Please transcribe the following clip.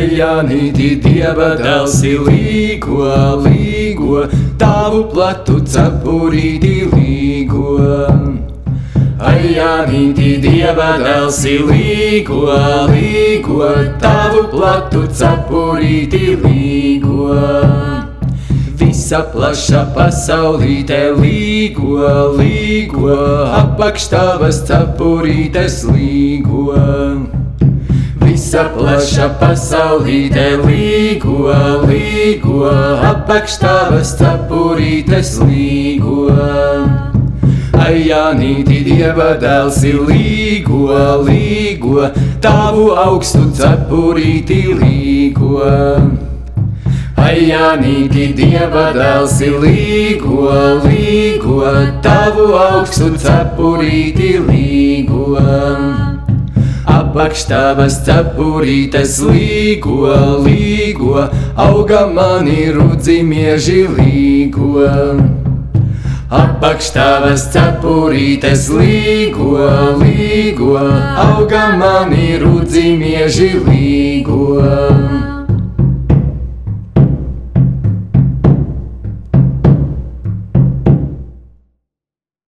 Janīti, Dieva dēlsi līgo, līgo, tavu platu cepurīti līgo. Janīti, Dieva dēlsi līgo, līgo, tavu platu cepurīti līgo. Visa plaša pasaulīte līgo, līgo, apakš tavas cepurītes līgo. Visa plaša pasaulīte līgo, līgo, apakš tavas cepurītes līgo. Janīti, Dieva dēlsi līgo, līgo, tavu augstu cepurīti līgo. Janīti, Dieva dēlsi līgo, līgo, tavu augstu cepurīti līgo. Apakš tavas cepurītes līgo, līgo, auga mani rudzi mieži līgo. Apakš tavas cepurītes līgo, līgo, auga mani rudzi mieži līgo.